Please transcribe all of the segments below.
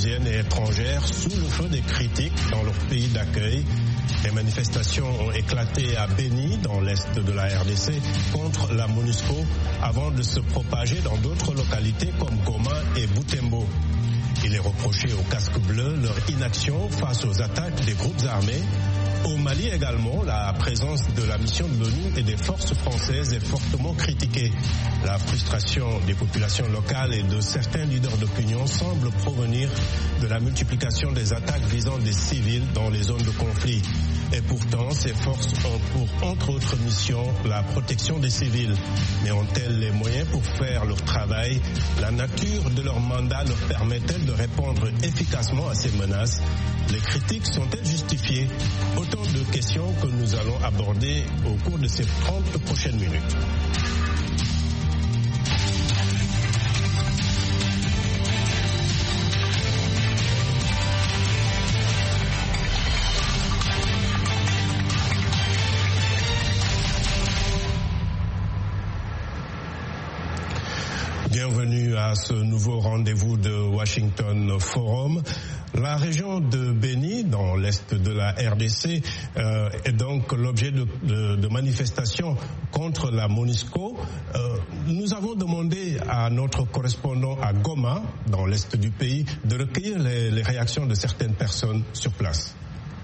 tunisiennes et étrangères sous le feu des critiques dans leur pays d'accueil. Les manifestations ont éclaté à Béni, dans l'est de la RDC, contre la MONUSCO, avant de se propager dans d'autres localités comme Goma et Butembo. Il est reproché aux casques bleus leur inaction face aux attaques des groupes armés. Au Mali également, la présence de la mission de l'ONU et des forces françaises est fortement critiquée. La frustration des populations locales et de certains leaders d'opinion semble provenir de la multiplication des attaques visant des civils dans les zones de conflit. Et pourtant, ces forces ont pour, entre autres missions, la protection des civils. Mais ont-elles les moyens pour faire leur travail? La nature de leur mandat leur permet-elle de répondre efficacement à ces menaces? Les critiques sont-elles justifiées? Autant de questions que nous allons aborder au cours de ces 30 prochaines minutes. Bienvenue à ce nouveau rendez-vous de Washington Forum. La région de Béni, dans l'est de la RDC, est donc l'objet de manifestations contre la MONUSCO. Nous avons demandé à notre correspondant à Goma, dans l'est du pays, de recueillir les réactions de certaines personnes sur place.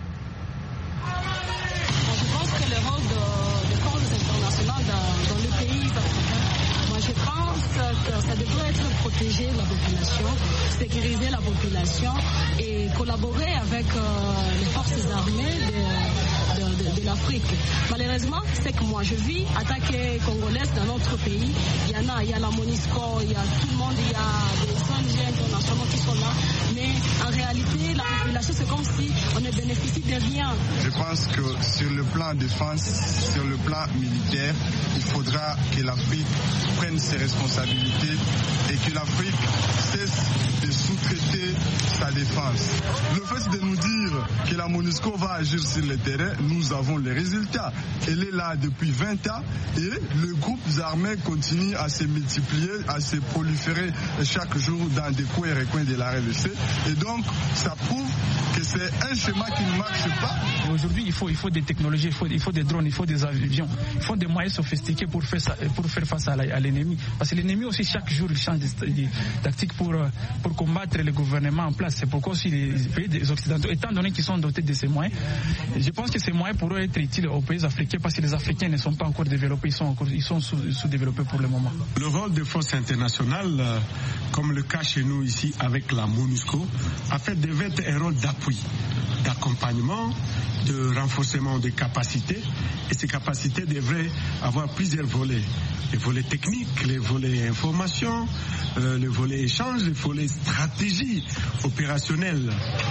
Je pense que le rôle des forces internationales dans le pays africain, moi je pense que ça devrait être protéger la population, sécuriser la population et collaborer avec les forces armées de l'Afrique. Malheureusement, c'est que moi je vis attaquer congolaises dans notre pays. Il y a la MONUSCO, il y a tout le monde, il y a des ONG internationaux qui sont là. Mais en réalité, la population, c'est comme si on ne bénéficie de rien. Je pense que sur le plan défense, sur le plan militaire, il faudra que l'Afrique prenne ses responsabilités et que l'Afrique cesse de sous-traiter sa défense. Le fait de nous dire que la MONUSCO va agir sur le terrain, nous avons les résultats. Elle est là depuis 20 ans et les groupes armés continuent à se multiplier, à se proliférer chaque jour dans des coins et recoins de la RDC. Et donc, ça prouve que c'est un schéma qui ne marche pas. Aujourd'hui, il faut des technologies, il faut des drones, il faut des avions, il faut des moyens sophistiqués pour faire face à l'ennemi. Parce que l'ennemi aussi, chaque jour, il change de tactique pour combattre le gouvernement en place. C'est pourquoi aussi les pays des Occidentaux, étant donné qu'ils sont dotés de ces moyens, je pense que ces moyens pourraient être utiles aux pays africains parce que les Africains ne sont pas encore développés, ils sont sous-développés pour le moment. Le rôle des forces internationales, comme le cas chez nous ici avec la MONUSCO, en fait devait être un rôle d'appui, d'accompagnement, de renforcement des capacités. Et ces capacités devraient avoir plusieurs volets. Les volets techniques, les volets information, les volets échange, les volets stratégie opérationnelle.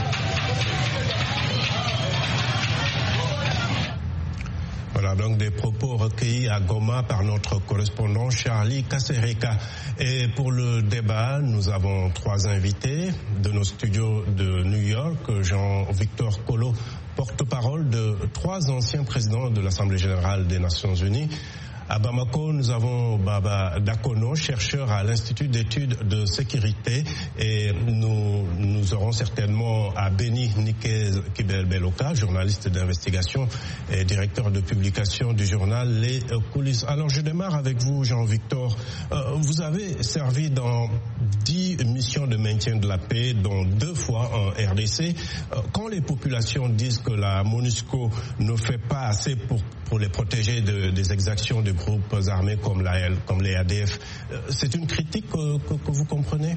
Voilà donc des propos recueillis à Goma par notre correspondant Charlie Kasereka. Et pour le débat, nous avons 3 invités de nos studios de New York. Jean-Victor Kolo, porte-parole de 3 anciens présidents de l'Assemblée générale des Nations unies. À Bamako, nous avons Baba Dakono, chercheur à l'Institut d'études de sécurité, et nous aurons certainement à Béni Nikez Kibel-Beloka, journaliste d'investigation et directeur de publication du journal Les Coulisses. Alors je démarre avec vous, Jean-Victor. Vous avez servi dans 10 missions de maintien de la paix, dont 2 fois en RDC. Quand les populations disent que la MONUSCO ne fait pas assez pour les protéger des exactions de groupes armés comme les ADF, c'est une critique que vous comprenez?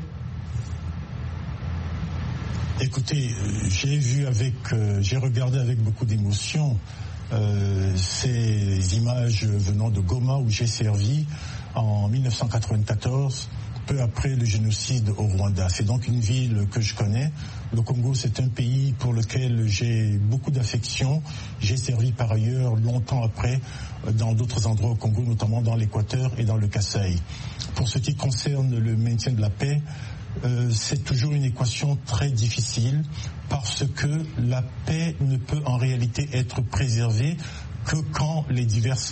Écoutez, j'ai regardé avec beaucoup d'émotion ces images venant de Goma où j'ai servi en 1994. Peu après le génocide au Rwanda. C'est donc une ville que je connais. Le Congo, c'est un pays pour lequel j'ai beaucoup d'affection. J'ai servi par ailleurs longtemps après dans d'autres endroits au Congo, notamment dans l'Équateur et dans le Kasaï. Pour ce qui concerne le maintien de la paix, c'est toujours une équation très difficile parce que la paix ne peut en réalité être préservée que quand les diverses